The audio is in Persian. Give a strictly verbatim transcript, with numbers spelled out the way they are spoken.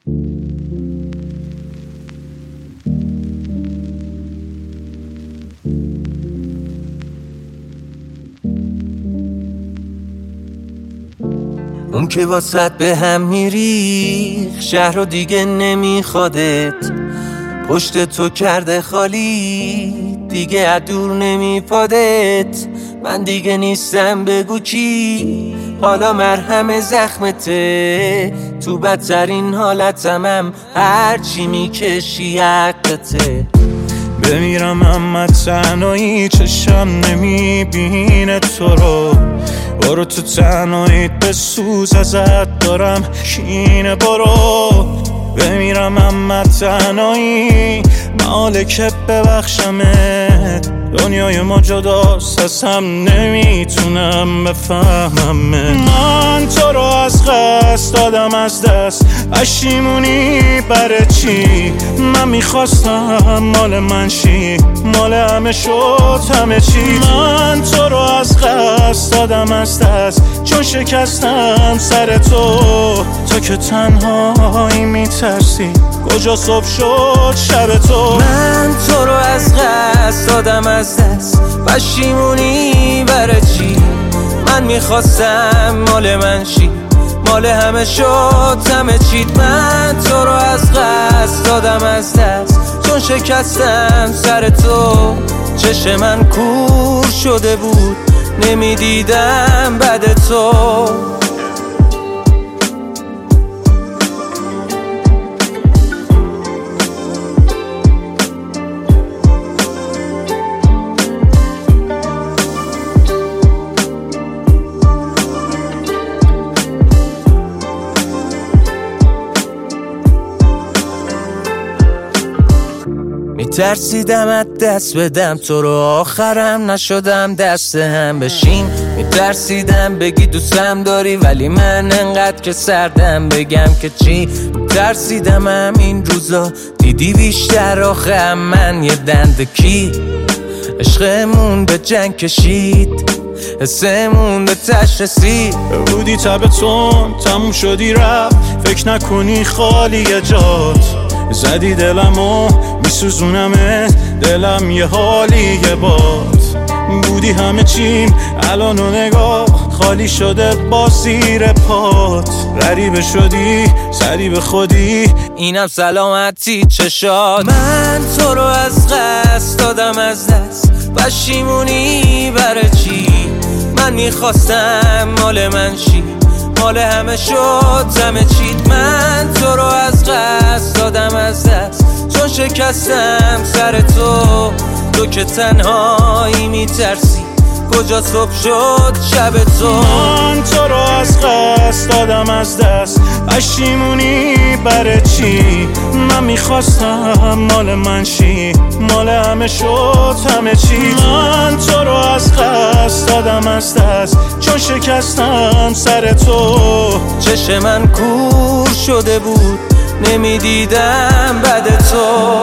اون که واسط به هم میریخ شهر رو دیگه نمیخوادت، پشت تو کرده خالی دیگه ادور نمیپادت. من دیگه نیستم بگو کی، حالا مرهم زخمته، تو بدترین حالتم هم هرچی میکشی حقته. بمیرم اما تنهایی چشم نمیبینه تو رو، برو تو تنهاییت بسوز ازت دارم کینه. برو بمیرم اما تنهایی محاله که ببخشمت، دنیای ما جداست از هم نمیتونم بفهمم. من تو رو از قصد دادم از دست، پشیمونی برای چی؟ من میخواستم مال من شی، مال همه شد همه چی. من تو رو از قصد دادم از دست، چون شکستم سر تو. تو که تنهایی میترسی کجا صبح شد شب تو. من تو رو از قصد دادم از دست، پشیمونی برای چی؟ من میخواستم مال من شی، مال همه شد همه چیت. من تو رو از قصد دادم از دست، چون شکستم سر تو. چشم من کور شده بود نمیدیدم بعد تو. میترسیدم از دست بدم تو رو، آخرم نشدم دست هم بشیم. میترسیدم بگی دوستم داری ولی من انقدر که سردم بگم که چی. میترسیدم هم این روزا دیدی بیشتر آخه من یه دنده کی. عشقمون به جنگ کشید، حسمون به تش رسید. بودی تبتون تموم شدی رفت، فکر نکنی خالی جات. زدی دلمو میسوزونمت، دلم یه حالیه باد. بودی همه چیم الان و نگاه خالی شده با زیر پات. غریبه شدی سری به خودی، اینم سلامتی چشات. من تو رو از قصد دادم از دست، پشیمونی برای چی؟ من میخواستم مال من شی، مال همه شد همه چیت. من تو رو از قصد دادم از دست، چون شکستم سر تو. تو که تنهایی میترسی کجا صبح شد شب تو. من تو رو از قصد دادم از دست، پشیمونی برای چی؟ من میخواستم مال من شی، مال همه شد همه چی. من تو رو از قصد دادم از دست، چون شکستم سر تو. چشم من کور شده بود نمیدیدم بعد تو.